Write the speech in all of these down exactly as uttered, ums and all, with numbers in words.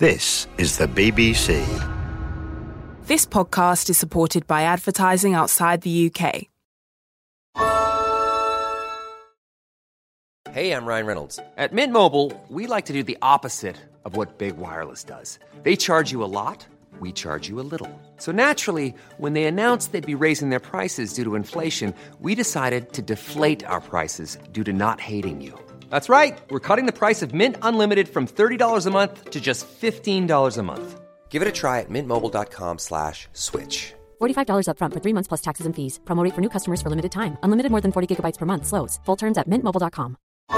This is the B B C. This podcast is supported by advertising outside the U K. Hey, I'm Ryan Reynolds. At Mint Mobile, we like to do the opposite of what Big Wireless does. They charge you a lot, we charge you a little. So naturally, when they announced they'd be raising their prices due to inflation, we decided to deflate our prices due to not hating you. That's right. We're cutting the price of Mint Unlimited from thirty dollars a month to just fifteen dollars a month. Give it a try at mintmobile.com slash switch. forty-five dollars up front for three months plus taxes and fees. Promo rate for new customers for limited time. Unlimited more than forty gigabytes per month. Slows full terms at mint mobile dot com.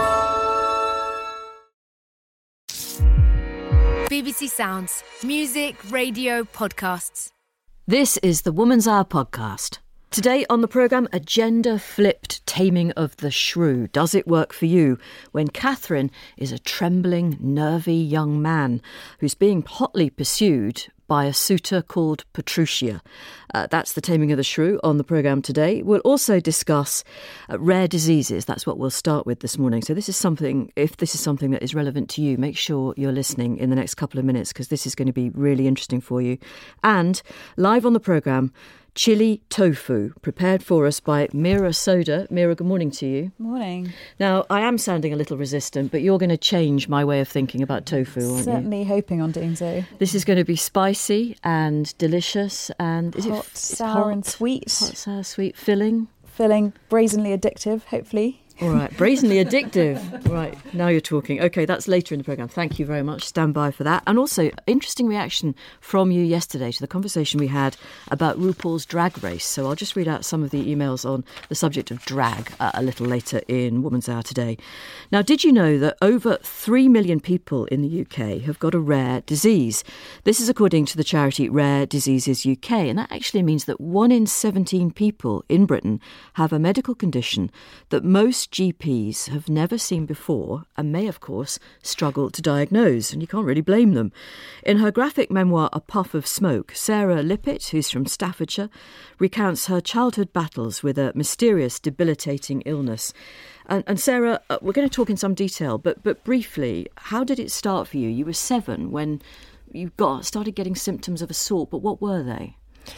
B B C Sounds. Music, radio, podcasts. This is the Woman's Hour podcast. Today on the programme, a gender-flipped taming of the shrew. Does it work for you? When Catherine is a trembling, nervy young man who's being hotly pursued by a suitor called Petruchia. Uh, that's the taming of the shrew on the programme today. We'll also discuss uh, rare diseases. That's what we'll start with this morning. So this is something, if this is something that is relevant to you, make sure you're listening in the next couple of minutes because this is going to be really interesting for you. And live on the programme, chili tofu, prepared for us by Mira Soda. Mira, good morning to you. Morning. Now, I am sounding a little resistant, but you're going to change my way of thinking about tofu, aren't you? Certainly hoping on doing so. This is going to be spicy and delicious and... Is hot, it sour hot, and sweet. Hot, sour, sweet, filling. Filling, brazenly addictive, hopefully. All right, brazenly addictive. Right, now you're talking. OK, that's later in the programme. Thank you very much. Stand by for that. And also, interesting reaction from you yesterday to the conversation we had about RuPaul's Drag Race. So I'll just read out some of the emails on the subject of drag uh, a little later in Woman's Hour today. Now, did you know that over three million people in the U K have got a rare disease? This is according to the charity Rare Diseases U K. And that actually means that one in seventeen people in Britain have a medical condition that most G Ps have never seen before and may, of course, struggle to diagnose, and you can't really blame them. In her graphic memoir, A Puff of Smoke, Sarah Lippett, who's from Staffordshire, recounts her childhood battles with a mysterious, debilitating illness. And, and Sarah, uh, we're going to talk in some detail, but but briefly, how did it start for you? You were seven when you got started getting symptoms of a sort, but what were they?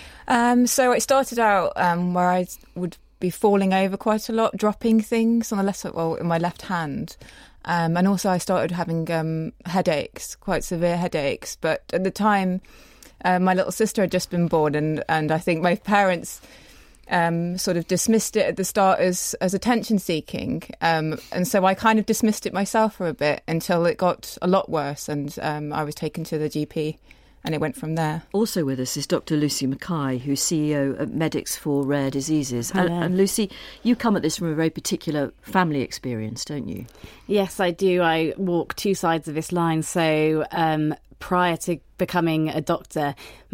Um, so it started out um, where I would be falling over quite a lot, dropping things on the left, well, in my left hand. Um, and also I started having um, headaches, quite severe headaches. But at the time, uh, my little sister had just been born, and, and I think my parents um, sort of dismissed it at the start as, as attention-seeking. Um, and so I kind of dismissed it myself for a bit until it got a lot worse, and um, I was taken to the G P. And it went from there. Also with us is Doctor Lucy Mackay, who's C E O at Medics for Rare Diseases. And, and Lucy, you come at this from a very particular family experience, don't you? Yes, I do. I walk two sides of this line. So um, prior to becoming a doctor,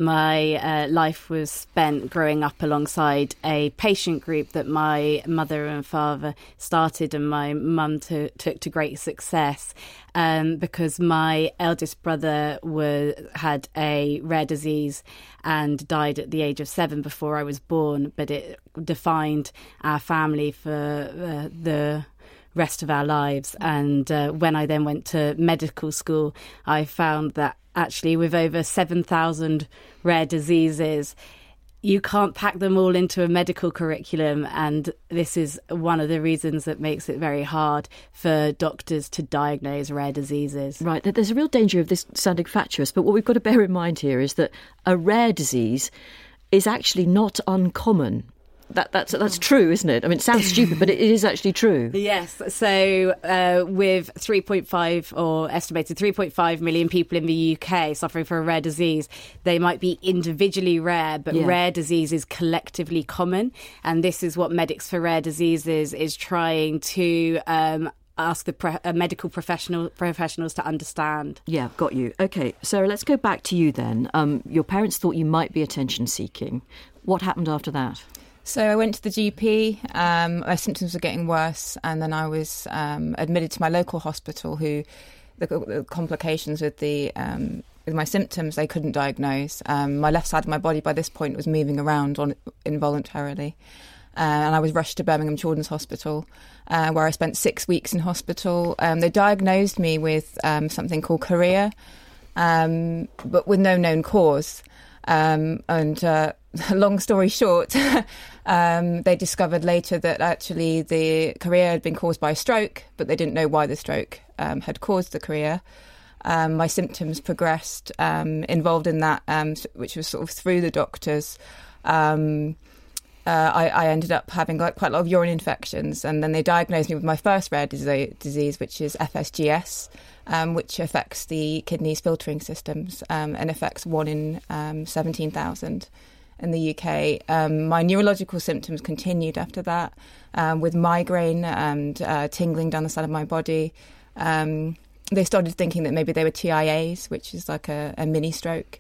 my uh, life was spent growing up alongside a patient group that my mother and father started, and my mum to, took to great success. Um, because my eldest brother was, had a rare disease and died at the age of seven before I was born, but it defined our family for uh, the rest of our lives. And uh, when I then went to medical school, I found that actually with over seven thousand rare diseases, you can't pack them all into a medical curriculum, and this is one of the reasons that makes it very hard for doctors to diagnose rare diseases. Right, there's a real danger of this sounding fatuous, but what we've got to bear in mind here is that a rare disease is actually not uncommon. That, that's that's true, isn't it? I mean, it sounds stupid, but it, it is actually true. Yes. So uh, with three point five or estimated three point five million people in the U K suffering from a rare disease, they might be individually rare, but yeah. Rare disease is collectively common. And this is what Medics for Rare Diseases is trying to um, ask the pre- uh, medical professional professionals to understand. Yeah, got you. OK, Sarah, let's go back to you then. Um, your parents thought you might be attention-seeking. What happened after that? So I went to the G P, um, my symptoms were getting worse, and then I was um, admitted to my local hospital, who the, the complications with the um, with my symptoms they couldn't diagnose. Um, my left side of my body by this point was moving around on involuntarily, uh, and I was rushed to Birmingham Children's Hospital, uh, where I spent six weeks in hospital. Um, they diagnosed me with um, something called chorea, um, but with no known cause. Um, and uh, long story short, um, they discovered later that actually the chorea had been caused by a stroke, but they didn't know why the stroke um, had caused the chorea. Um, my symptoms progressed um, involved in that, um, which was sort of through the doctors. Um, uh, I, I ended up having like quite a lot of urine infections, and then they diagnosed me with my first rare disease, disease which is F S G S, um, which affects the kidneys filtering systems um, and affects one in um, seventeen thousand in the U K. Um, my neurological symptoms continued after that, um, with migraine and uh, tingling down the side of my body. Um, they started thinking that maybe they were T I As, which is like a, a mini stroke.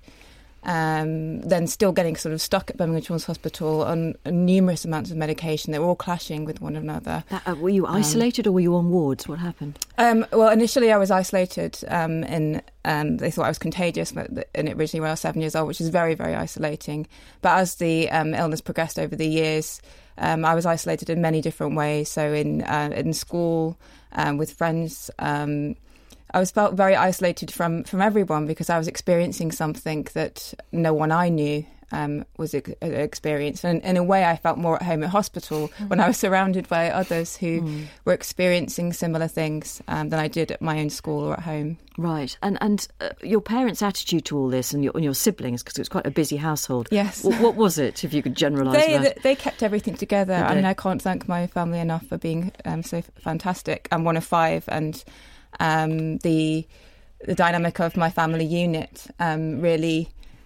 Um, then still getting sort of stuck at Birmingham Children's Hospital on numerous amounts of medication. They were all clashing with one another. That, uh, were you isolated um, or were you on wards? What happened? Um, well, initially I was isolated um, and um, they thought I was contagious, but, and it originally when I was seven years old, which is very, very isolating. But as the um, illness progressed over the years, um, I was isolated in many different ways. So in, uh, in school, um, with friends, um I was felt very isolated from, from everyone because I was experiencing something that no one I knew um, was ex- experiencing. And in a way, I felt more at home at hospital mm. when I was surrounded by others who mm. were experiencing similar things um, than I did at my own school or at home. Right. And and uh, your parents' attitude to all this and your, and your siblings, because it was quite a busy household. Yes. What, what was it, if you could generalise they, that? They kept everything together. I mean, I can't thank my family enough for being um, so fantastic. I'm one of five, and Um, the the dynamic of my family unit um, really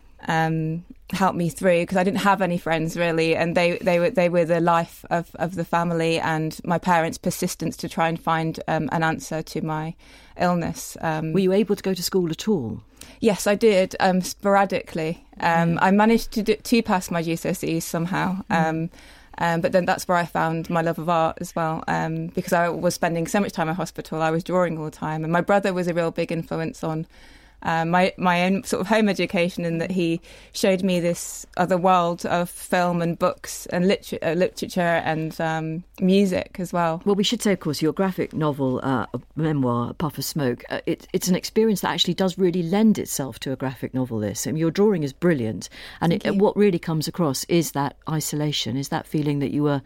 um, helped me through, because I didn't have any friends really, and they, they were they were the life of, of the family, and my parents' persistence to try and find um, an answer to my illness. Um, were you able to go to school at all? Yes, I did, um, sporadically. Um, mm. I managed to do, to pass my G C S Es somehow. Mm. Um, Um, but then that's where I found my love of art as well, um, because I was spending so much time in hospital. I was drawing all the time, and my brother was a real big influence on uh, my my own sort of home education, in that he showed me this other world of film and books and liter- uh, literature and um, music as well. Well, we should say, of course, your graphic novel, uh, memoir, A Puff of Smoke, uh, it, it's an experience that actually does really lend itself to a graphic novel, this. I mean, your drawing is brilliant, and it, what really comes across is that isolation, is that feeling that you were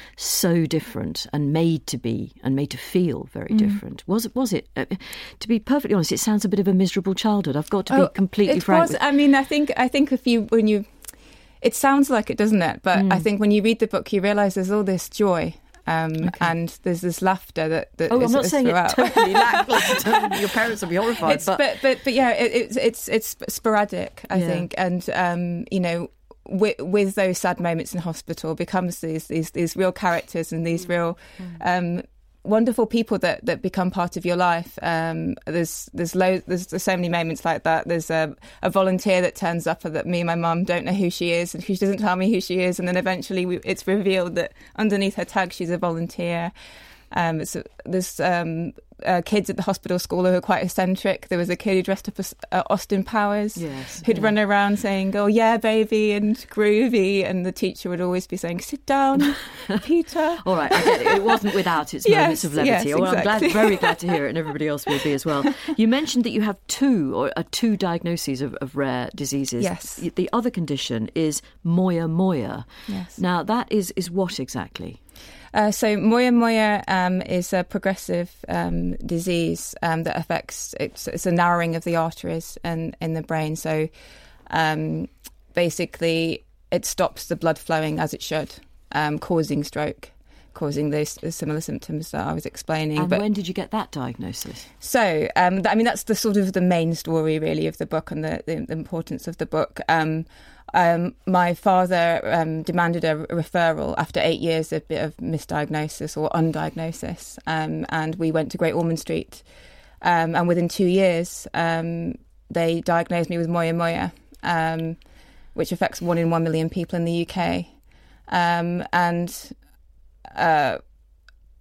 so different and made to be and made to feel very mm. different. Was it, was it, uh, to be perfectly honest, it sounds a bit of a miserable childhood. I've got to be oh, completely it frank. Was, with... I mean, I think, I think if you, when you, it sounds like it, doesn't it? But mm. I think when you read the book, you realise there's all this joy. Um, okay. And there's this laughter that, that oh, is, I'm not is saying throughout. It totally lacklustre. Your parents will be horrified. It's, but... but but but yeah, it, it's it's it's sporadic, I yeah. think, and um, you know, with, with those sad moments in hospital, becomes these these these real characters and these real um, wonderful people that, that become part of your life. Um, there's there's, lo- there's there's so many moments like that. There's a, a volunteer that turns up that me and my mum don't know who she is, and she doesn't tell me who she is, and then eventually we, it's revealed that underneath her tag she's a volunteer. Um, it's, there's um, uh, kids at the hospital school who are quite eccentric. There was a kid who dressed up as uh, Austin Powers, yes, who'd yeah. run around saying, "Oh yeah, baby," and groovy, and the teacher would always be saying, "Sit down, Peter." All right, I get it. It wasn't without its yes, moments of levity. Yes, well, exactly. I'm glad, very glad to hear it, and everybody else will be as well. You mentioned that you have two or uh, two diagnoses of, of rare diseases. Yes. The other condition is moya moya. Yes. Now, that is is what exactly? Uh, so moya moya um, is a progressive um, disease um, that affects, it's, it's a narrowing of the arteries in, in the brain. So um, basically it stops the blood flowing as it should, um, causing stroke, causing those similar symptoms that I was explaining. And but, when did you get that diagnosis? So, um, I mean, that's the sort of the main story really of the book and the, the, the importance of the book. Um, Um, my father um, demanded a referral after eight years of, of misdiagnosis or undiagnosis, um, and we went to Great Ormond Street, um, and within two years um, they diagnosed me with moya moya, um, which affects one in one million people in the U K, um, and uh,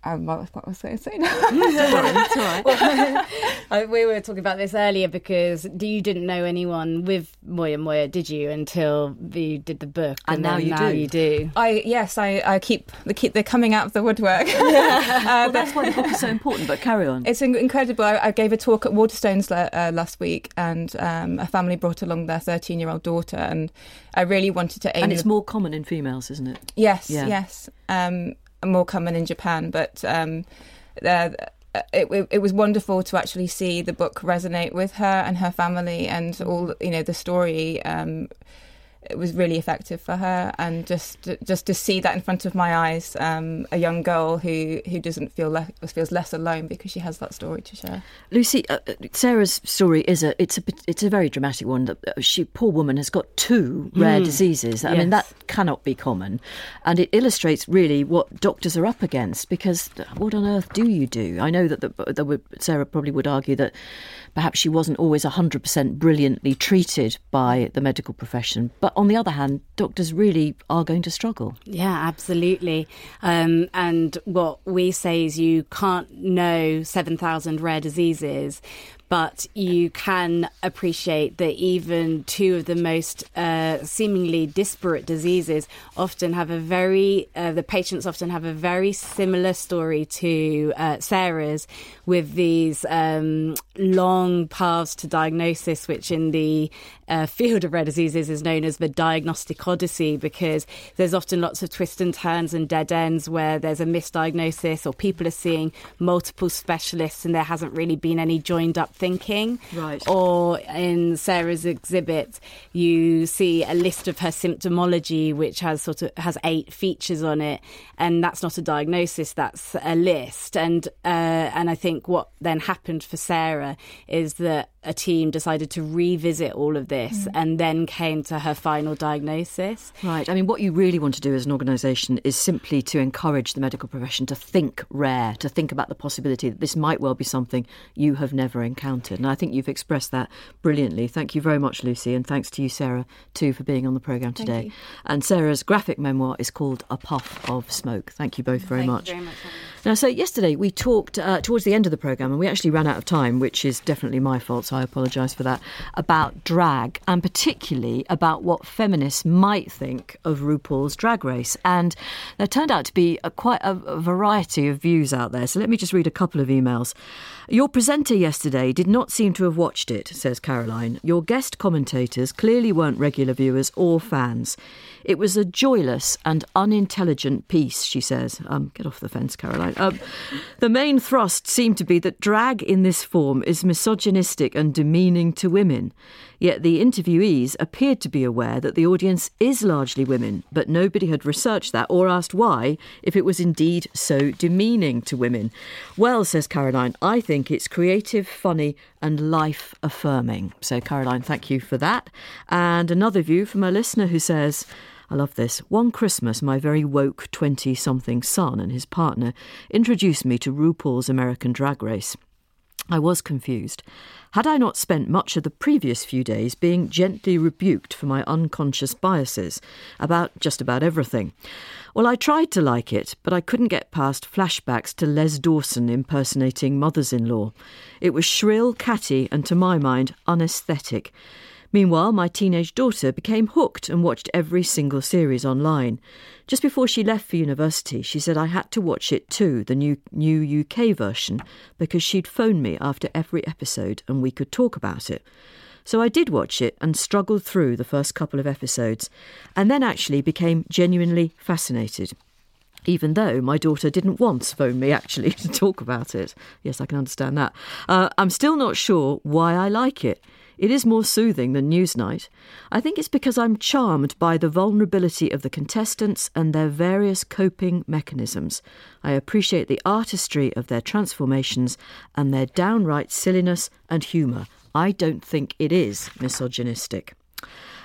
Um, what was I going to say now? It's all right. Well, uh, we were talking about this earlier because you didn't know anyone with Moya Moya, did you, until you did the book? And, and now, you, now do. you do. I yes, I, I keep they keep they're coming out of the woodwork. uh, well, that's why the book is so important. But carry on. It's incredible. I, I gave a talk at Waterstones uh, last week, and um, a family brought along their thirteen-year-old daughter, and I really wanted to aim. And it's more common in females, isn't it? Yes, yeah. yes. Um, more common in Japan, but um, uh, it, it, it was wonderful to actually see the book resonate with her and her family, and all, you know, the story. Um, it was really effective for her, and just just to see that in front of my eyes, um, a young girl who, who doesn't feel le- feels less alone because she has that story to share. Lucy, uh, Sarah's story is a it's a it's a very dramatic one. That she, poor woman, has got two rare mm. diseases. I yes. mean, that cannot be common, and it illustrates really what doctors are up against. Because what on earth do you do? I know that the, the would, Sarah probably would argue that perhaps she wasn't always one hundred percent brilliantly treated by the medical profession, but on the other hand, doctors really are going to struggle. Yeah, absolutely. Um, and what we say is you can't know seven thousand rare diseases, but you can appreciate that even two of the most uh, seemingly disparate diseases often have a very, uh, the patients often have a very similar story to uh, Sarah's, with these um, long paths to diagnosis, which in the uh, field of rare diseases is known as the diagnostic odyssey, because there's often lots of twists and turns and dead ends where there's a misdiagnosis or people are seeing multiple specialists and there hasn't really been any joined up thinking. Right. Or in Sarah's exhibit, you see a list of her symptomology, which has sort of has eight features on it, and that's not a diagnosis, that's a list. And uh, and I think what then happened for Sarah is that a team decided to revisit all of this mm. and then came to her final diagnosis. Right. I mean, what you really want to do as an organisation is simply to encourage the medical profession to think rare, to think about the possibility that this might well be something you have never encountered. And I think you've expressed that brilliantly. Thank you very much, Lucy, and thanks to you, Sarah, too, for being on the programme today. You. And Sarah's graphic memoir is called A Puff of Smoke. Thank you both very Thank much. You very much. Now, so yesterday we talked uh, towards the end of the programme, and we actually ran out of time, which is definitely my fault, so I apologise for that, about drag, and particularly about what feminists might think of RuPaul's Drag Race. And there turned out to be a, quite a, a variety of views out there. So let me just read a couple of emails. Your presenter yesterday did not seem to have watched it, says Caroline. Your guest commentators clearly weren't regular viewers or fans. It was a joyless and unintelligent piece, she says. Um, get off the fence, Caroline. Um, the main thrust seemed to be that drag in this form is misogynistic and demeaning to women. Yet the interviewees appeared to be aware that the audience is largely women, but nobody had researched that or asked why, if it was indeed so demeaning to women. Well, says Caroline, I think it's creative, funny and life-affirming. So, Caroline, thank you for that. And another view from a listener who says, I love this. One Christmas, my very woke twenty-something son and his partner introduced me to RuPaul's American Drag Race. I was confused. Had I not spent much of the previous few days being gently rebuked for my unconscious biases about just about everything? Well, I tried to like it, but I couldn't get past flashbacks to Les Dawson impersonating mothers-in-law. It was shrill, catty, and to my mind, unaesthetic. Meanwhile, my teenage daughter became hooked and watched every single series online. Just before she left for university, she said I had to watch it too, the new new U K version, because she'd phone me after every episode and we could talk about it. So I did watch it and struggled through the first couple of episodes, and then actually became genuinely fascinated. Even though my daughter didn't once phone me actually to talk about it. Yes, I can understand that. Uh, I'm still not sure why I like it. It is more soothing than Newsnight. I think it's because I'm charmed by the vulnerability of the contestants and their various coping mechanisms. I appreciate the artistry of their transformations and their downright silliness and humour. I don't think it is misogynistic.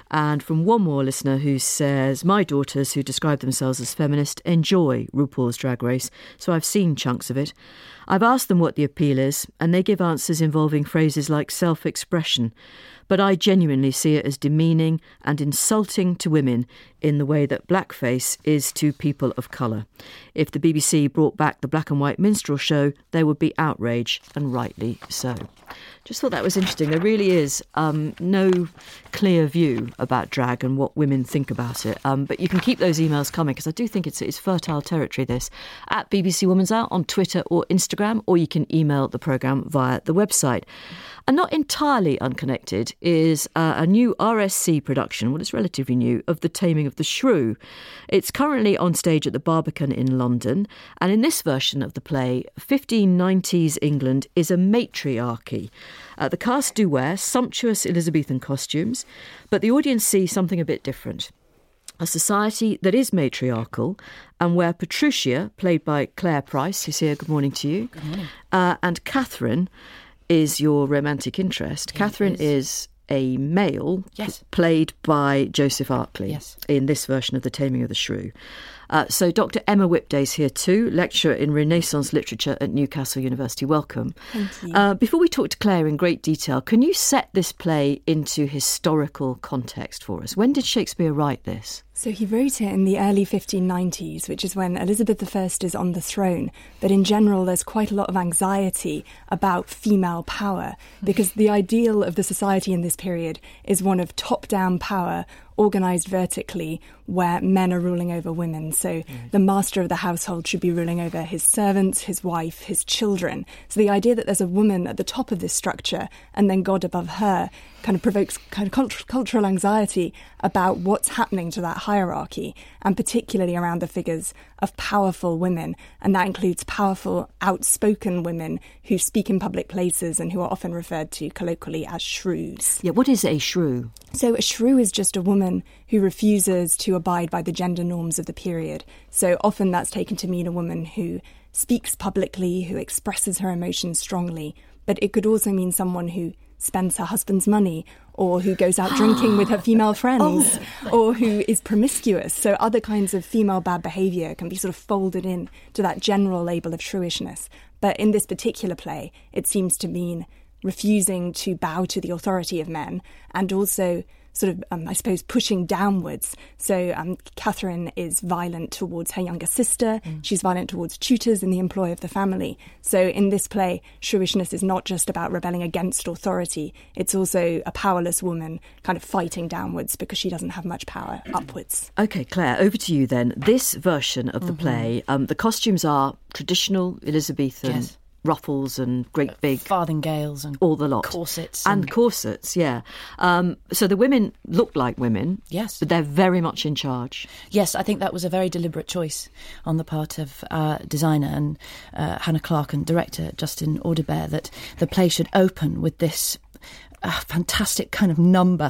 And from one more listener who says, my daughters, who describe themselves as feminist, enjoy RuPaul's Drag Race, so I've seen chunks of it. I've asked them what the appeal is, and they give answers involving phrases like self-expression. But I genuinely see it as demeaning and insulting to women in the way that blackface is to people of colour. If the B B C brought back the black and white minstrel show, there would be outrage, and rightly so. Just thought that was interesting. There really is um, no clear view about drag and what women think about it. Um, but you can keep those emails coming, because I do think it's, it's fertile territory, this, at B B C Woman's Hour on Twitter or Instagram, or you can email the programme via the website. And not entirely unconnected is uh, a new R S C production, well, it's relatively new, of The Taming of the Shrew. It's currently on stage at the Barbican in London, and in this version of the play, fifteen nineties England is a matriarchy. Uh, the cast do wear sumptuous Elizabethan costumes, but the audience see something a bit different. A society that is matriarchal, and where Petruchia, played by Claire Price, who's here, good morning to you, good morning, uh, and Catherine is your romantic interest. He Catherine is. is a male, yes. played by Joseph Arkley, yes. in this version of The Taming of the Shrew. Uh, so Doctor Emma Whipday's here too, lecturer in Renaissance literature at Newcastle University. Welcome. Thank you. Uh, before we talk to Claire in great detail, can you set this play into historical context for us? When did Shakespeare write this? So he wrote it in the early fifteen nineties, which is when Elizabeth the First is on the throne. But in general, there's quite a lot of anxiety about female power, because the ideal of the society in this period is one of top-down power, organised vertically, where men are ruling over women. So mm. the master of the household should be ruling over his servants, his wife, his children. So the idea that there's a woman at the top of this structure and then God above her kind of provokes kind of cult- cultural anxiety about what's happening to that hierarchy, and particularly around the figures of powerful women. And that includes powerful, outspoken women who speak in public places and who are often referred to colloquially as shrews. Yeah, what is a shrew? So a shrew is just a woman who refuses to abide by the gender norms of the period. So often that's taken to mean a woman who speaks publicly, who expresses her emotions strongly. But it could also mean someone who spends her husband's money, or who goes out drinking with her female friends, oh. or who is promiscuous. So other kinds of female bad behaviour can be sort of folded in to that general label of shrewishness. But in this particular play, it seems to mean refusing to bow to the authority of men, and also sort of, um, I suppose, pushing downwards. So um, Catherine is violent towards her younger sister. Mm. She's violent towards tutors in the employ of the family. So in this play, shrewishness is not just about rebelling against authority. It's also a powerless woman kind of fighting downwards because she doesn't have much power upwards. OK, Claire, over to you then. This version of the mm-hmm. play, um, the costumes are traditional Elizabethan. Yes. Ruffles and great big farthingales and all the lot, corsets and, and corsets. Yeah, um, so the women look like women. Yes, but they're very much in charge. Yes, I think that was a very deliberate choice on the part of uh, designer and uh, Hannah Clark and director Justin Audebert, that the play should open with this uh, fantastic kind of number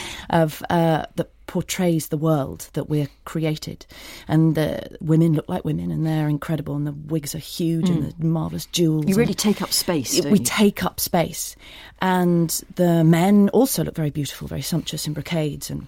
of uh, that portrays the world that we're created, and the women look like women and they're incredible, and the wigs are huge mm. and the marvellous jewels. You really take up space, don't we you? take up space, and the men also look very beautiful, very sumptuous in brocades, and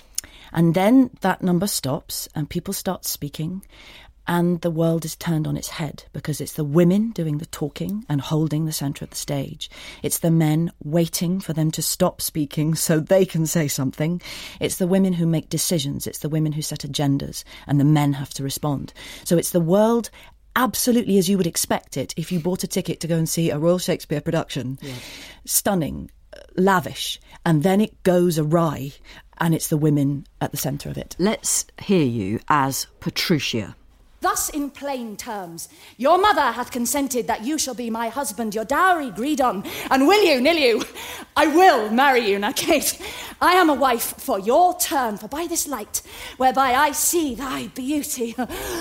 and then that number stops and people start speaking, and the world is turned on its head, because it's the women doing the talking and holding the centre of the stage. It's the men waiting for them to stop speaking so they can say something. It's the women who make decisions. It's the women who set agendas, and the men have to respond. So it's the world absolutely as you would expect it if you bought a ticket to go and see a Royal Shakespeare production. Yeah. Stunning, lavish, and then it goes awry, and it's the women at the centre of it. Let's hear you as Petruchia. Thus, in plain terms, your mother hath consented that you shall be my husband, your dowry agreed on, and will you, nill you, I will marry you. Now, Kate, I am a wife for your turn, for by this light, whereby I see thy beauty,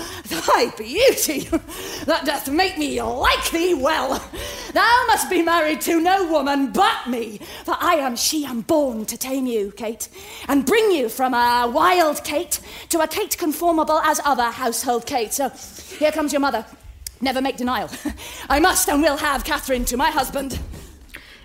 thy beauty, that doth make me like thee well, thou must be married to no woman but me, for I am she am born to tame you, Kate, and bring you from a wild Kate to a Kate conformable as other household Kate. So, here comes your mother. Never make denial. I must and will have Catherine to my husband.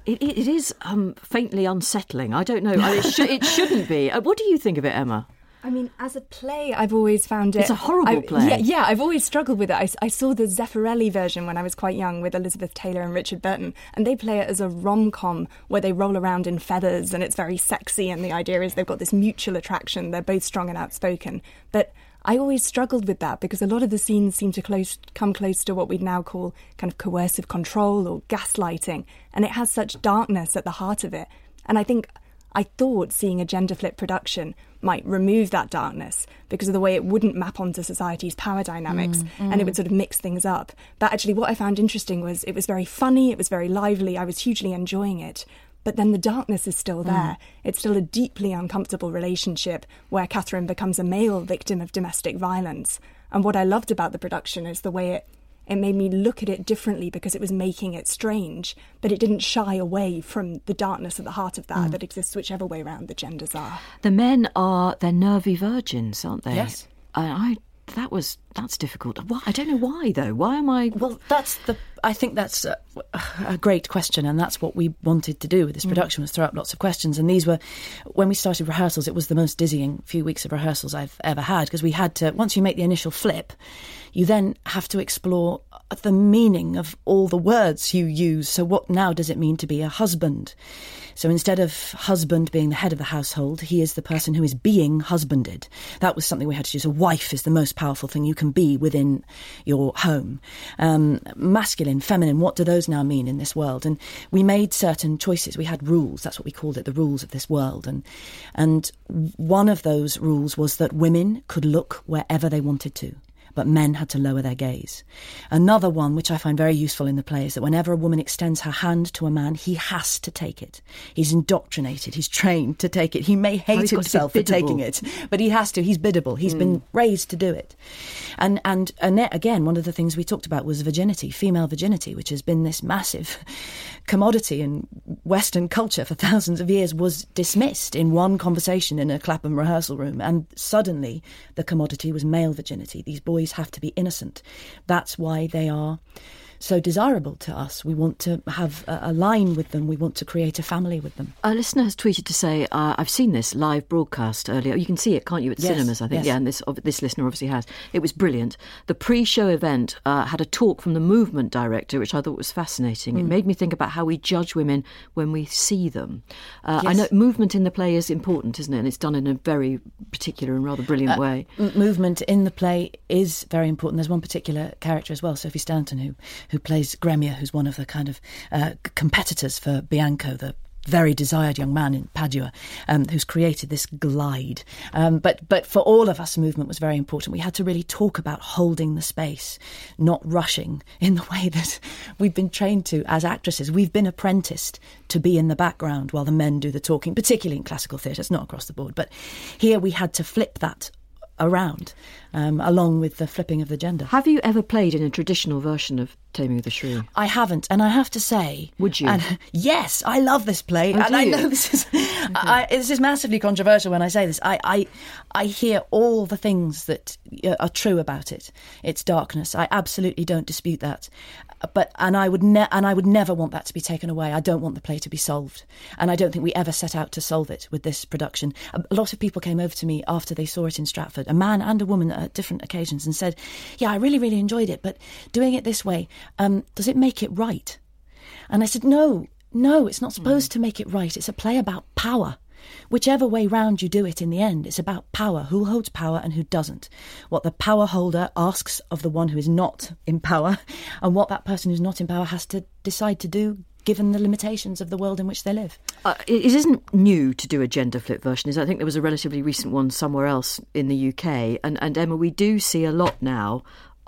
It, it, it is um, faintly unsettling. I don't know. I mean, it, sh- it shouldn't be. Uh, what do you think of it, Emma? I mean, as a play, I've always found it... It's a horrible I, play. Yeah, yeah, I've always struggled with it. I, I saw the Zeffirelli version when I was quite young with Elizabeth Taylor and Richard Burton, and they play it as a rom-com where they roll around in feathers and it's very sexy, and the idea is they've got this mutual attraction. They're both strong and outspoken. But I always struggled with that because a lot of the scenes seem to close, come close to what we'd now call kind of coercive control or gaslighting, and it has such darkness at the heart of it. And I think... I thought seeing a gender flip production might remove that darkness because of the way it wouldn't map onto society's power dynamics Mm, and mm. it would sort of mix things up. But actually what I found interesting was it was very funny, it was very lively, I was hugely enjoying it. But then the darkness is still there. Mm. It's still a deeply uncomfortable relationship where Catherine becomes a male victim of domestic violence. And what I loved about the production is the way it It made me look at it differently because it was making it strange, but it didn't shy away from the darkness at the heart of that Mm. that exists whichever way round the genders are. The men are, they're nervy virgins, aren't they? Yes. I, I that was, that's difficult. Why? I don't know why, though. Why am I... Well, that's the... I think that's a, a great question, and that's what we wanted to do with this production, was throw up lots of questions. And these were, when we started rehearsals, it was the most dizzying few weeks of rehearsals I've ever had, because we had to, once you make the initial flip, you then have to explore the meaning of all the words you use. So what now does it mean to be a husband? So instead of husband being the head of the household, he is the person who is being husbanded. That was something we had to do. So wife is the most powerful thing you can be within your home. Um, masculine, feminine, what do those now mean in this world? And we made certain choices. We had rules. That's what we called it, the rules of this world. And and one of those rules was that women could look wherever they wanted to, but men had to lower their gaze. Another one, which I find very useful in the play, is that whenever a woman extends her hand to a man, he has to take it. He's indoctrinated, he's trained to take it. He may hate he's got to be himself for biddable. taking it, but he has to. He's biddable. He's Mm. been raised to do it. And, and Annette, again, one of the things we talked about was virginity, female virginity, which has been this massive commodity in Western culture for thousands of years, was dismissed in one conversation in a Clapham rehearsal room. And suddenly the commodity was male virginity. These boys have to be innocent. That's why they are so desirable to us. We want to have a, a line with them. We want to create a family with them. A listener has tweeted to say, uh, I've seen this live broadcast earlier. You can see it, can't you, at Yes, cinemas, I think. yes. Yeah, and this this listener obviously has. It was brilliant. The pre-show event uh, had a talk from the movement director, which I thought was fascinating. It Mm. made me think about how we judge women when we see them. Uh, I Yes. know movement in the play is important, isn't it? And it's done in a very particular and rather brilliant Uh, way. m- movement in the play is very important. There's one particular character as well, Sophie Stanton, who who plays Gremia, who's one of the kind of uh, competitors for Bianco, the very desired young man in Padua, um, who's created this glide. Um, but but for all of us, movement was very important. We had to really talk about holding the space, not rushing in the way that we've been trained to as actresses. We've been apprenticed to be in the background while the men do the talking, particularly in classical theatre. It's not across the board. But here we had to flip that around, um, along with the flipping of the gender. Have you ever played in a traditional version of Taming of the Shrew? I haven't, and I have to say... Would you? And, yes, I love this play, Oh, and do I you? know this is I, this is massively controversial when I say this. I, I, I hear all the things that uh, are true about it. Its darkness. I absolutely don't dispute that. But and I would ne- and I would never want that to be taken away. I don't want the play to be solved, and I don't think we ever set out to solve it with this production. A lot of people came over to me after they saw it in Stratford, a man and a woman at different occasions, and said, "Yeah, I really, really enjoyed it, but doing it this way, um, does it make it right?" And I said, "No, no, it's not supposed mm. to make it right. It's a play about power." Whichever way round you do it in the end, it's about power. Who holds power and who doesn't. What the power holder asks of the one who is not in power, and what that person who's not in power has to decide to do given the limitations of the world in which they live. Uh, it it isn't new to do a gender flip version, is it? I think there was a relatively recent one somewhere else in the U K. And, and Emma, we do see a lot now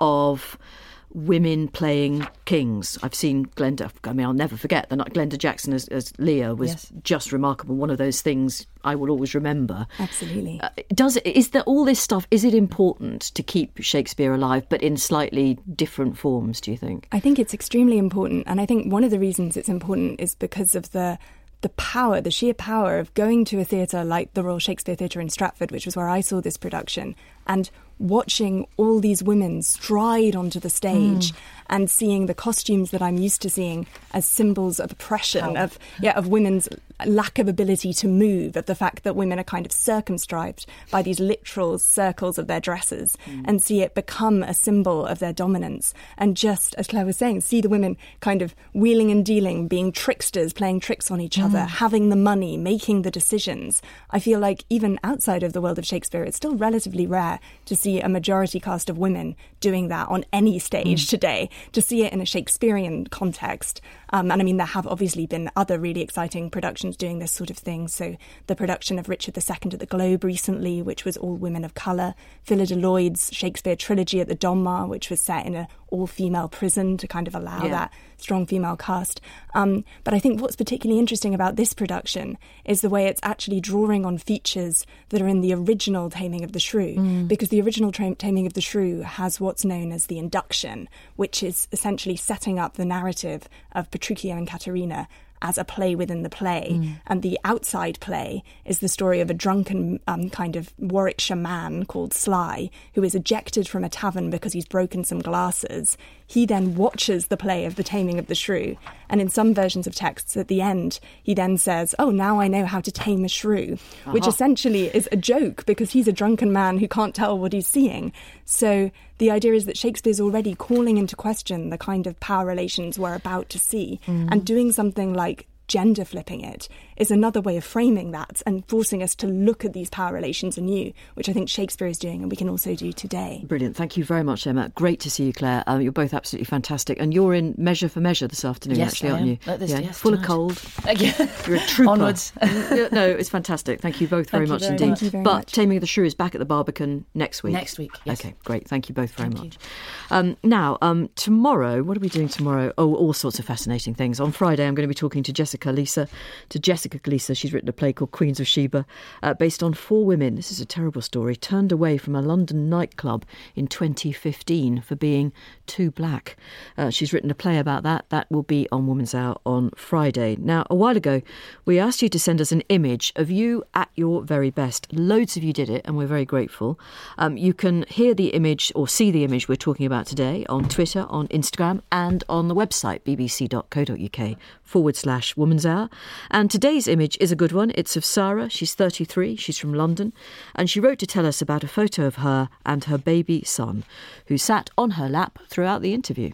of women playing kings. I've seen Glenda, I mean, I'll never forget that Glenda Jackson as, as Leah was Yes. just remarkable. One of those things I will always remember. Absolutely. Uh, does it, is there all this stuff, is it important to keep Shakespeare alive, but in slightly different forms, do you think? I think it's extremely important, and I think one of the reasons it's important is because of the the power, the sheer power of going to a theatre like the Royal Shakespeare Theatre in Stratford, which was where I saw this production, and watching all these women stride onto the stage Mm. and seeing the costumes that I'm used to seeing as symbols of oppression, Oh. of yeah, of women's lack of ability to move, of the fact that women are kind of circumscribed by these literal circles of their dresses, mm. and see it become a symbol of their dominance. And just, as Claire was saying, see the women kind of wheeling and dealing, being tricksters, playing tricks on each mm. other, having the money, making the decisions. I feel like even outside of the world of Shakespeare, it's still relatively rare to see a majority cast of women doing that on any stage mm. today, to see it in a Shakespearean context. Um, and I mean, there have obviously been other really exciting productions doing this sort of thing. So the production of Richard the Second at the Globe recently, which was all women of colour, Phyllida Lloyd's Shakespeare trilogy at the Donmar, which was set in an all-female prison to kind of allow yeah. that strong female cast. Um, but I think what's particularly interesting about this production is the way it's actually drawing on features that are in the original Taming of the Shrew, mm. because the original tra- Taming of the Shrew has what's known as the induction, which is essentially setting up the narrative of Petruchio and Caterina as a play within the play. Mm. And the outside play is the story of a drunken um, kind of Warwickshire man called Sly, who is ejected from a tavern because he's broken some glasses. He then watches the play of The Taming of the Shrew. And in some versions of texts at the end, he then says, oh, now I know how to tame a shrew, uh-huh. which essentially is a joke because he's a drunken man who can't tell what he's seeing. So the idea is that Shakespeare's already calling into question the kind of power relations we're about to see, mm. and doing something like gender flipping it is another way of framing that and forcing us to look at these power relations anew, which I think Shakespeare is doing and we can also do today. Brilliant. Thank you very much, Emma. Great to see you, Claire. Um, you're both absolutely fantastic. And you're in Measure for Measure this afternoon, yes, actually, I aren't am. you? Uh, this, yeah. yes, Full tonight. of cold. Uh, yeah. You're a trooper. Onwards. No, it's fantastic. Thank you both very Thank much you very indeed. much. Thank you very but much. Taming of the Shrew is back at the Barbican next week. Next week, yes. Okay, great. Thank you both very Thank much. Um, now, um, tomorrow, what are we doing tomorrow? Oh, all sorts of fascinating things. On Friday, I'm going to be talking to Jessica Lisa, to Jessica Lisa. She's written a play called Queens of Sheba, uh, based on four women, this is a terrible story, turned away from a London nightclub in twenty fifteen for being too black. Uh, she's written a play about that. That will be on Woman's Hour on Friday. Now, a while ago, we asked you to send us an image of you at your very best. Loads of you did it, and we're very grateful. Um, you can hear the image or see the image we're talking about today on Twitter, on Instagram, and on the website, bbc.co.uk forward slash Woman's Hour. And today's image is a good one. It's of Sarah. She's thirty-three. She's from London. And she wrote to tell us about a photo of her and her baby son, who sat on her lap throughout the interview.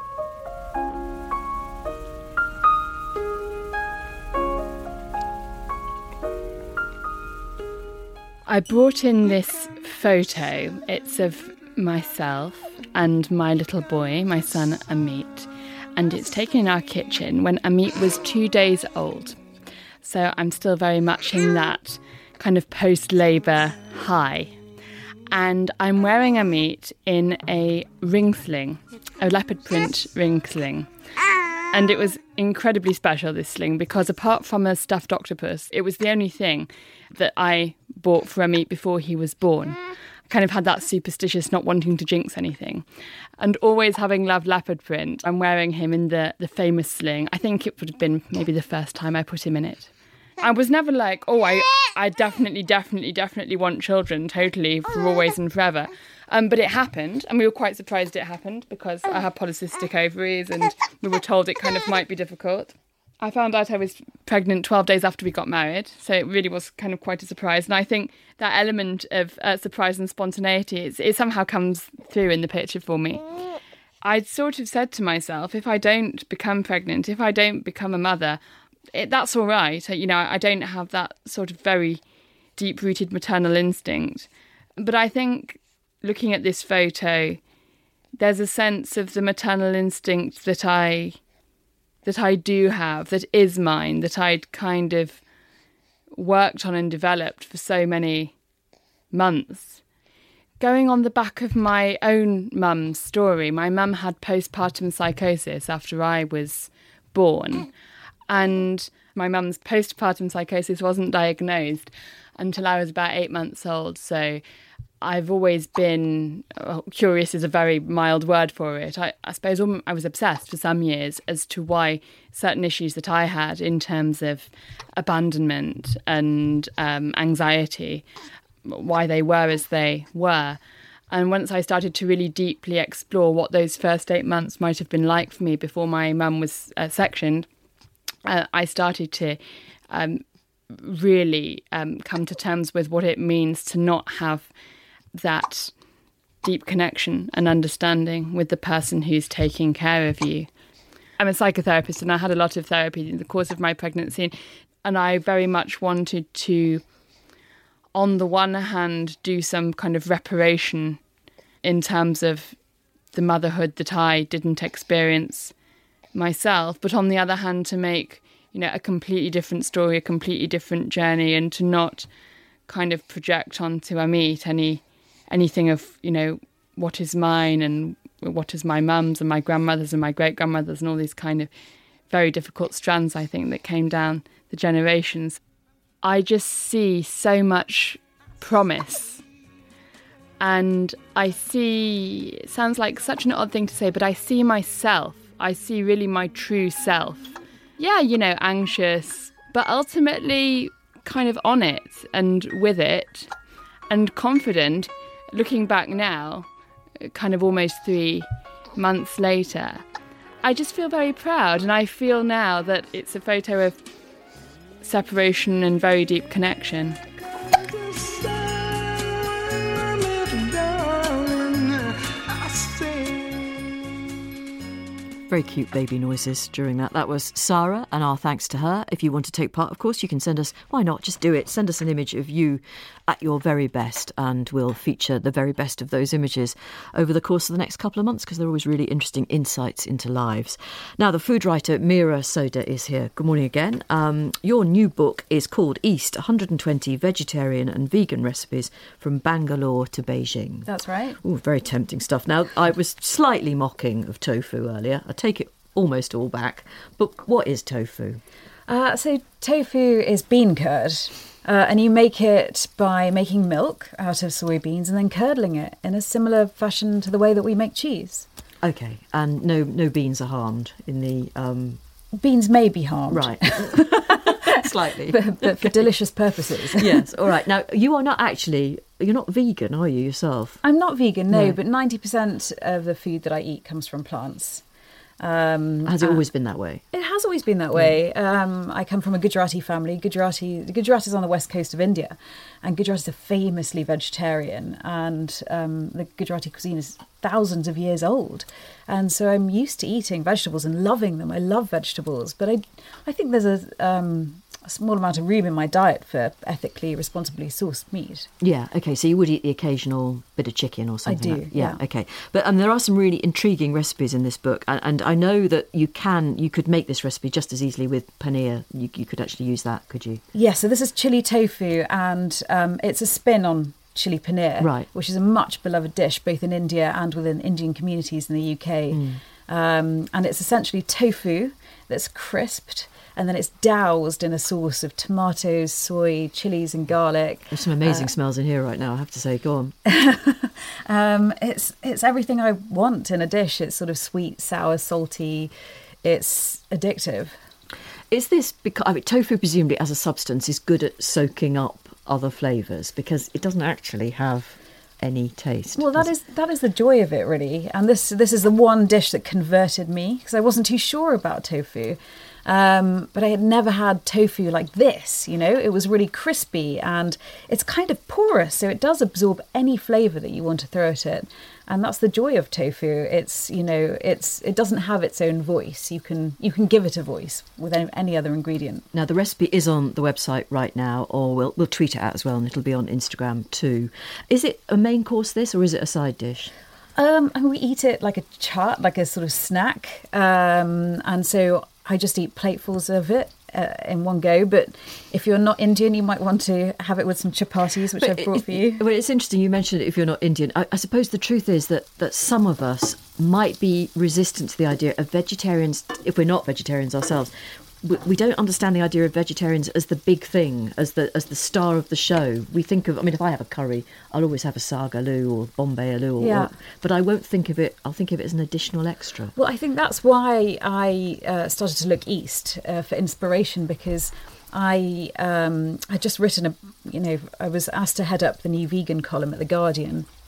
I brought in this photo. It's of myself and my little boy, my son Amit, and it's taken in our kitchen when Amit was two days old. So I'm still very much in that kind of post-labour high. And I'm wearing Amit in a ring sling, a leopard print ring sling. And it was incredibly special, this sling, because apart from a stuffed octopus, it was the only thing that I bought for Amit before he was born. I kind of had that superstitious not wanting to jinx anything. And always having loved leopard print, I'm wearing him in the, the famous sling. I think it would have been maybe the first time I put him in it. I was never like, oh, I, I definitely, definitely, definitely want children, totally, for always and forever. Um, but it happened, and we were quite surprised it happened because I have polycystic ovaries and we were told it kind of might be difficult. I found out I was pregnant twelve days after we got married, so it really was kind of quite a surprise. And I think that element of uh, surprise and spontaneity, it, it somehow comes through in the picture for me. I'd sort of said to myself, if I don't become pregnant, if I don't become a mother, it, that's all right. You know, I don't have that sort of very deep-rooted maternal instinct. But I think looking at this photo, there's a sense of the maternal instinct that I that I do have, that is mine, that I'd kind of worked on and developed for so many months. Going on the back of my own mum's story, my mum had postpartum psychosis after I was born. And my mum's postpartum psychosis wasn't diagnosed until I was about eight months old. So I've always been, well, curious is a very mild word for it. I, I suppose I was obsessed for some years as to why certain issues that I had in terms of abandonment and um, anxiety, why they were as they were. And once I started to really deeply explore what those first eight months might have been like for me before my mum was uh, sectioned, uh, I started to um, really um, come to terms with what it means to not have that deep connection and understanding with the person who's taking care of you. I'm a psychotherapist, and I had a lot of therapy in the course of my pregnancy, and I very much wanted to, on the one hand, do some kind of reparation in terms of the motherhood that I didn't experience myself, but on the other hand, to make, you know, a completely different story, a completely different journey, and to not kind of project onto Amit any anything of, you know, what is mine and what is my mum's and my grandmother's and my great-grandmother's and all these kind of very difficult strands, I think, that came down the generations. I just see so much promise. And I see, it sounds like such an odd thing to say, but I see myself. I see really my true self. Yeah, you know, anxious, but ultimately kind of on it and with it and confident. Looking back now, kind of almost three months later, I just feel very proud, and I feel now that it's a photo of separation and very deep connection. Very cute baby noises during that. That was Sarah, and our thanks to her. If you want to take part, of course, you can send us, why not, just do it. Send us an image of you at your very best, and we'll feature the very best of those images over the course of the next couple of months, because they're always really interesting insights into lives. Now, the food writer Meera Sodha is here. Good morning again. Um, your new book is called East, one hundred twenty vegetarian and vegan recipes from Bangalore to Beijing. That's right. Ooh, very tempting stuff. Now, I was slightly mocking of tofu earlier. I take it almost all back. But what is tofu? Uh, so tofu is bean curd. Uh, and you make it by making milk out of soybeans and then curdling it in a similar fashion to the way that we make cheese. OK, and no no beans are harmed in the... Um... Beans may be harmed. Right. Slightly. but, but for delicious purposes. Yes, all right. Now, you are not actually... You're not vegan, are you, yourself? I'm not vegan, no, no. but ninety percent of the food that I eat comes from plants. Um, has it always been that way? It has always been that way. Um, I come from a Gujarati family. Gujarati, the Gujarat is on the west coast of India, and Gujaratis are famously vegetarian, and um, the Gujarati cuisine is thousands of years old. And so I'm used to eating vegetables and loving them. I love vegetables, but I, I think there's a... Um, a small amount of room in my diet for ethically, responsibly sourced meat. Yeah, OK, so you would eat the occasional bit of chicken or something? I do, like that. Yeah, yeah. OK. But um, there are some really intriguing recipes in this book, and, and I know that you can, you could make this recipe just as easily with paneer. You, you could actually use that, could you? Yeah, so this is chili tofu, and um, it's a spin on chili paneer, right, which is a much beloved dish, both in India and within Indian communities in the U K. Mm. Um, and it's essentially tofu that's crisped, and then it's doused in a sauce of tomatoes, soy, chilies and garlic. There's some amazing uh, smells in here right now, I have to say. Go on. um, it's it's everything I want in a dish. It's sort of sweet, sour, salty. It's addictive. Is this because I mean, tofu presumably as a substance is good at soaking up other flavours, because it doesn't actually have any taste? Well, that is that is the joy of it, really. And this this is the one dish that converted me, because I wasn't too sure about tofu. Um, but I had never had tofu like this, you know. It was really crispy, and it's kind of porous, so it does absorb any flavour that you want to throw at it. And that's the joy of tofu. It's, you know, it's it doesn't have its own voice. You can you can give it a voice with any, any other ingredient. Now, the recipe is on the website right now, or we'll we'll tweet it out as well, and it'll be on Instagram too. Is it a main course, this, or is it a side dish? Um, I mean, we eat it like a chaat, like a sort of snack. Um, and so I just eat platefuls of it uh, in one go. But if you're not Indian, you might want to have it with some chapatis, which but I've brought it, for you. Well, it's interesting you mentioned it if you're not Indian. I, I suppose the truth is that, that some of us might be resistant to the idea of vegetarians, if we're not vegetarians ourselves. We, we don't understand the idea of vegetarians as the big thing, as the as the star of the show. We think of, I mean, if I have a curry, I'll always have a saag aloo or Bombay aloo, or, yeah. or, but I won't think of it, I'll think of it as an additional extra. Well, I think that's why I uh, started to look east uh, for inspiration, because I um, had just written a, you know, I was asked to head up the new vegan column at The Guardian.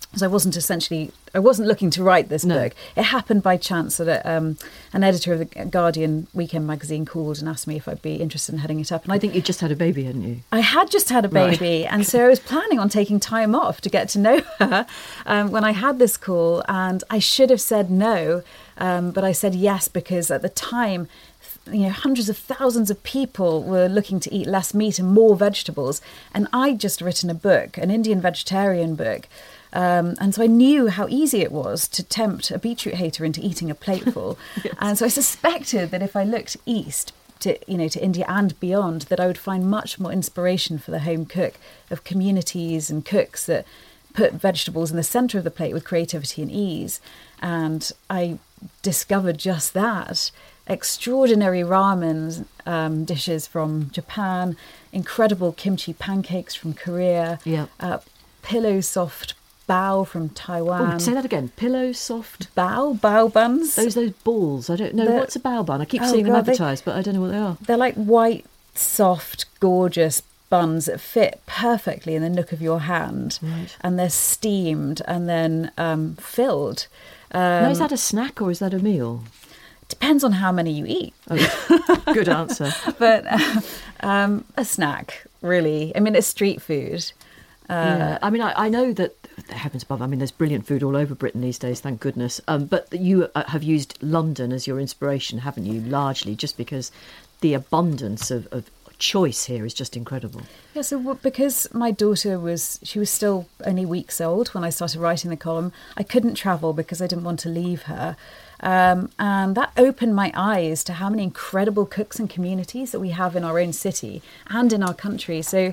So I wasn't essentially, I wasn't looking to write this No. book. It happened by chance that a, um, an editor of the Guardian weekend magazine called and asked me if I'd be interested in heading it up. And I think you just had a baby, hadn't you? I had just had a baby, Right. and so I was planning on taking time off to get to know her um, when I had this call, and I should have said no, um, but I said yes because at the time, you know, hundreds of thousands of people were looking to eat less meat and more vegetables, and I'd just written a book, an Indian vegetarian book. Um, and so I knew how easy it was to tempt a beetroot hater into eating a plateful. Yes. And so I suspected that if I looked east, to you know to India and beyond, that I would find much more inspiration for the home cook, of communities and cooks that put vegetables in the centre of the plate with creativity and ease. And I discovered just that. Extraordinary ramen um, dishes from Japan, incredible kimchi pancakes from Korea, Yeah. uh, pillow soft bao from Taiwan. Oh, say that again. Pillow soft bao bao buns. Those those balls. I don't know The- what's a bao bun. I keep Oh, seeing them God, they- advertised, but I don't know what they are. They're like white, soft, gorgeous buns that fit perfectly in the nook of your hand, Right. and they're steamed and then um, filled. Um, Now, is that a snack or is that a meal? Depends on how many you eat. Oh, good answer. But uh, um, a snack, really. I mean, it's street food. Uh, Yeah, I mean, I, I know that, heavens above, I mean, there's brilliant food all over Britain these days, thank goodness. Um, but you uh, have used London as your inspiration, haven't you, largely, just because the abundance of, of choice here is just incredible. Yeah, so w- because my daughter was, she was still only weeks old when I started writing the column, I couldn't travel because I didn't want to leave her. Um, and that opened my eyes to how many incredible cooks and communities that we have in our own city and in our country. So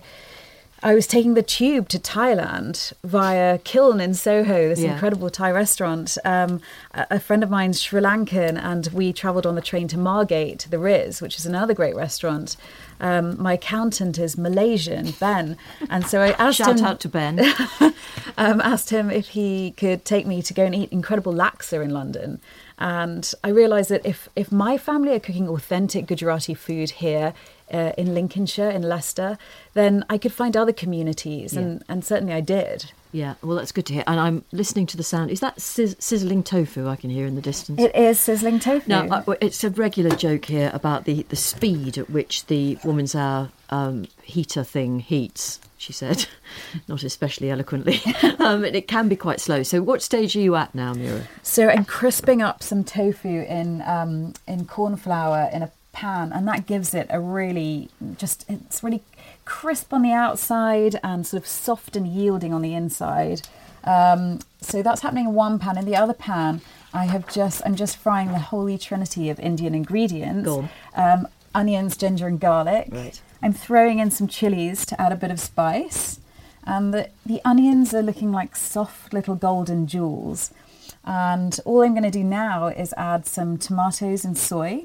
I was taking the tube to Thailand via Kiln in Soho, this Yeah. incredible Thai restaurant. Um, a, a friend of mine's Sri Lankan, and we travelled on the train to Margate, to the Riz, which is another great restaurant. Um, my accountant is Malaysian, Ben, and so I asked Shout him. out to Ben. um, asked him if he could take me to go and eat incredible laksa in London. And I realised that if, if my family are cooking authentic Gujarati food here uh, in Lincolnshire, in Leicester, then I could find other communities, Yeah. and, and certainly I did. Yeah, well, that's good to hear. And I'm listening to the sound. Is that sizz- sizzling tofu I can hear in the distance? It is sizzling tofu. Now, uh, it's a regular joke here about the, the speed at which the Woman's Hour um, heater thing heats, she said, not especially eloquently. um, and it can be quite slow. So what stage are you at now, Mira? So I'm crisping up some tofu in um, in corn flour in a pan, and that gives it a really, just, it's really crisp on the outside and sort of soft and yielding on the inside. Um, so that's happening in one pan. In the other pan, I have just, I'm just frying the holy trinity of Indian ingredients. Go on. Um, onions, ginger and garlic. Right. I'm throwing in some chilies to add a bit of spice. And the, the onions are looking like soft little golden jewels. And all I'm going to do now is add some tomatoes and soy,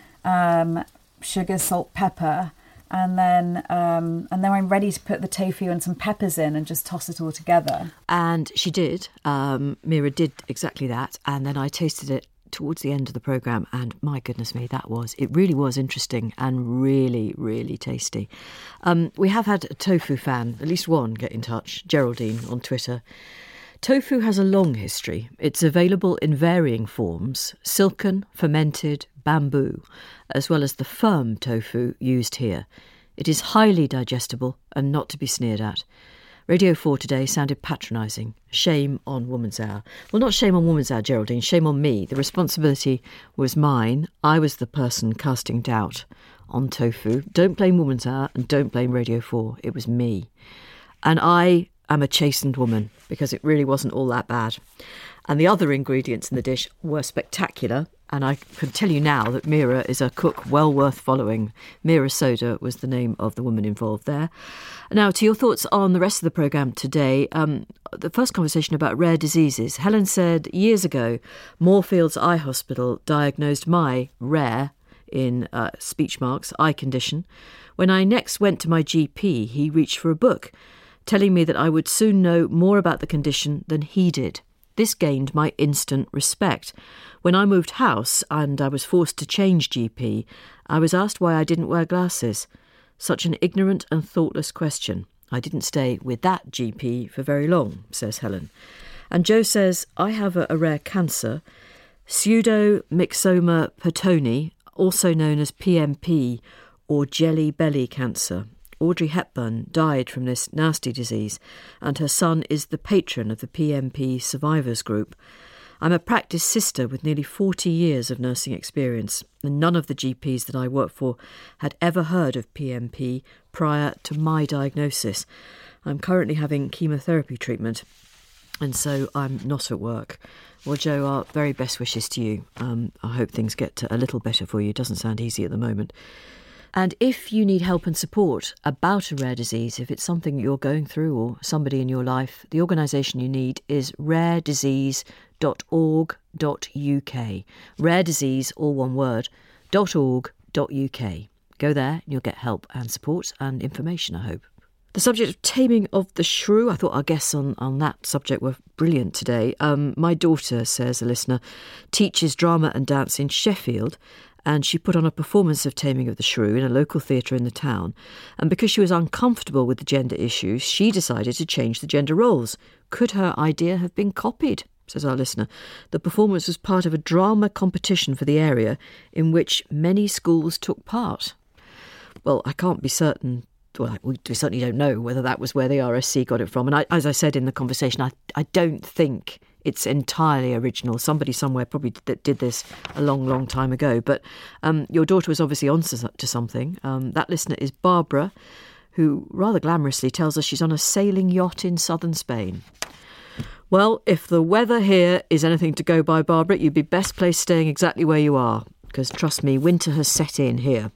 um, sugar, salt, pepper, and then um, and then I'm ready to put the tofu and some peppers in and just toss it all together. And she did. Um, Mira did exactly that. And then I tasted it towards the end of the programme, and my goodness me, that was, it really was interesting and really, really tasty. Um, we have had a tofu fan, at least one, get in touch, Geraldine on Twitter. Tofu has a long history. It's available in varying forms, silken, fermented, bamboo, as well as the firm tofu used here. It is highly digestible and not to be sneered at. Radio four today sounded patronising. Shame on Woman's Hour. Well, not shame on Woman's Hour, Geraldine. Shame on me. The responsibility was mine. I was the person casting doubt on tofu. Don't blame Woman's Hour and don't blame Radio four. It was me. And I am a chastened woman because it really wasn't all that bad. And the other ingredients in the dish were spectacular. And I can tell you now that Mira is a cook well worth following. Mira Soda was the name of the woman involved there. Now, to your thoughts on the rest of the programme today, um, the first conversation about rare diseases. Helen said years ago, Moorfields Eye Hospital diagnosed my rare, in uh, speech marks, eye condition. When I next went to my G P, he reached for a book, telling me that I would soon know more about the condition than he did. This gained my instant respect. When I moved house and I was forced to change G P, I was asked why I didn't wear glasses. Such an ignorant and thoughtless question. I didn't stay with that G P for very long, says Helen. And Joe says, I have a, a rare cancer, pseudomyxoma petoni, also known as P M P or jelly belly cancer. Audrey Hepburn died from this nasty disease, and her son is the patron of the P M P Survivors Group. I'm a practice sister with nearly forty years of nursing experience, and none of the G Ps that I work for had ever heard of P M P prior to my diagnosis. I'm currently having chemotherapy treatment, and so I'm not at work. Well, Joe, our very best wishes to you. Um, I hope things get a little better for you. It doesn't sound easy at the moment. And if you need help and support about a rare disease, if it's something you're going through or somebody in your life, the organisation you need is rare disease dot org dot U K. Rare Disease, all one word, .org dot U K. Go there and you'll get help and support and information, I hope. The subject of taming of the shrew, I thought our guests on, on that subject were brilliant today. Um, my daughter, says a listener, teaches drama and dance in Sheffield, and she put on a performance of Taming of the Shrew in a local theatre in the town. And because she was uncomfortable with the gender issues, she decided to change the gender roles. Could her idea have been copied, says our listener? The performance was part of a drama competition for the area in which many schools took part. Well, I can't be certain. Well, we certainly don't know whether that was where the R S C got it from. And I, as I said in the conversation, I, I don't think it's entirely original. Somebody somewhere probably did, did this a long, long time ago. But um, your daughter was obviously on to, to something. Um, that listener is Barbara, who rather glamorously tells us she's on a sailing yacht in southern Spain. Well, if the weather here is anything to go by, Barbara, you'd be best placed staying exactly where you are, because trust me, winter has set in here.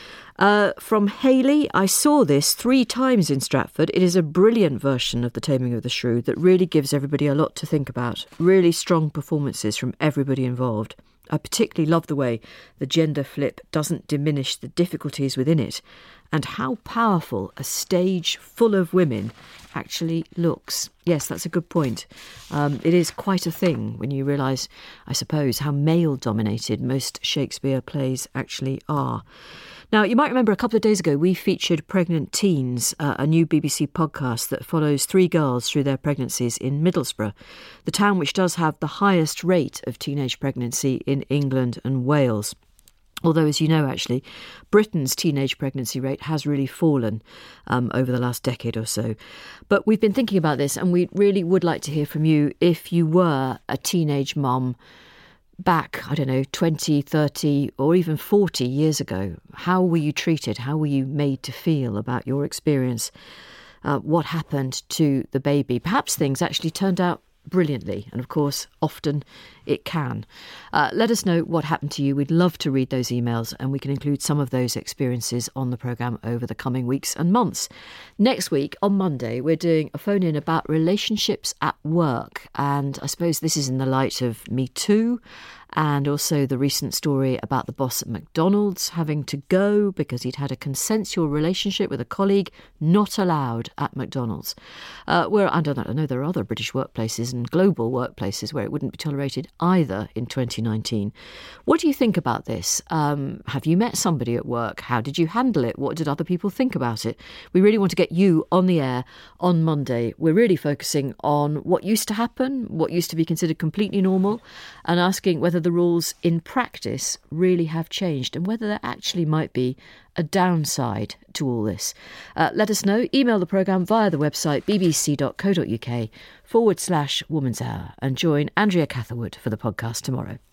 Uh, from Hayley, I saw this three times in Stratford. It is a brilliant version of The Taming of the Shrew that really gives everybody a lot to think about. Really strong performances from everybody involved. I particularly love the way the gender flip doesn't diminish the difficulties within it, and how powerful a stage full of women actually looks. Yes, that's a good point. Um, it is quite a thing when you realise, I suppose, how male-dominated most Shakespeare plays actually are. Now, you might remember a couple of days ago we featured Pregnant Teens, uh, a new B B C podcast that follows three girls through their pregnancies in Middlesbrough, the town which does have the highest rate of teenage pregnancy in England and Wales. Although, as you know, actually, Britain's teenage pregnancy rate has really fallen um, over the last decade or so. But we've been thinking about this, and we really would like to hear from you if you were a teenage mum back, I don't know, twenty, thirty or even forty years ago. How were you treated? How were you made to feel about your experience? Uh, what happened to the baby? Perhaps things actually turned out brilliantly, and of course often it can. Uh, let us know what happened to you. We'd love to read those emails, and we can include some of those experiences on the programme over the coming weeks and months. Next week on Monday we're doing a phone in about relationships at work, and I suppose this is in the light of Me Too and also the recent story about the boss at McDonald's having to go because he'd had a consensual relationship with a colleague not allowed at McDonald's. Uh, where I don't know, I know there are other British workplaces and global workplaces where it wouldn't be tolerated either in twenty nineteen. What do you think about this? Um, have you met somebody at work? How did you handle it? What did other people think about it? We really want to get you on the air on Monday. We're really focusing on what used to happen, what used to be considered completely normal, and asking whether the rules in practice really have changed and whether there actually might be a downside to all this. Uh, let us know. Email the programme via the website bbc.co.uk forward slash Woman's Hour and join Andrea Catherwood for the podcast tomorrow.